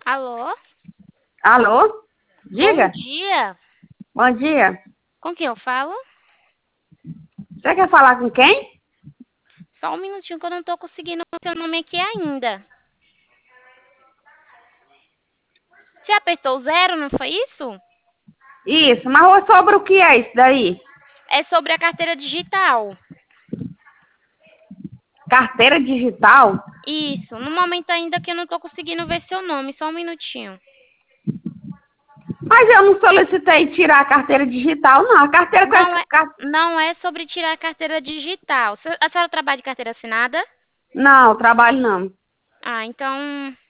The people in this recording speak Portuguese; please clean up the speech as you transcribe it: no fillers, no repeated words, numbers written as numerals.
Alô? Alô? Bom Diga. dia. Bom dia. Com quem eu falo? Você quer falar com quem? Só um minutinho que eu não tô conseguindo o seu nome aqui ainda. Você apertou zero, não foi isso? Isso, mas sobre o que é isso daí? É sobre a carteira digital. Carteira digital? Isso. No momento ainda que eu não tô conseguindo ver seu nome. Só um minutinho. Mas eu não solicitei tirar a carteira digital, não. A carteira com Não essa... é, não é sobre tirar a carteira digital. A senhora trabalha de carteira assinada? Não, trabalho não. Ah, então